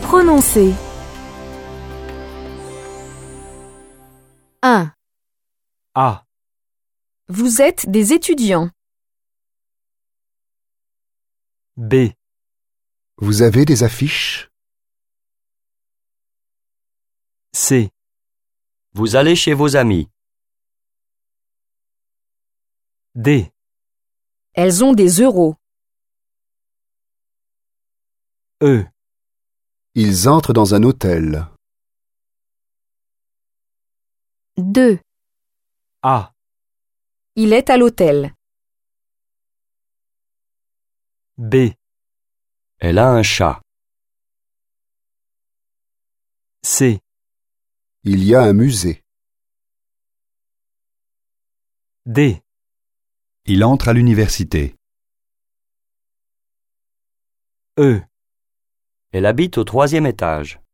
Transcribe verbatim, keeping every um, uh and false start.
Prononcez. un. A. Vous êtes des étudiants. B. Vous avez des affiches? C. Vous allez chez vos amis. D. Elles ont des euros. E. Ils entrent dans un hôtel. deux. A. Il est à l'hôtel. B. Elle a un chat. C. Il y a un musée. D. Il entre à l'université. E. Elle habite au troisième étage.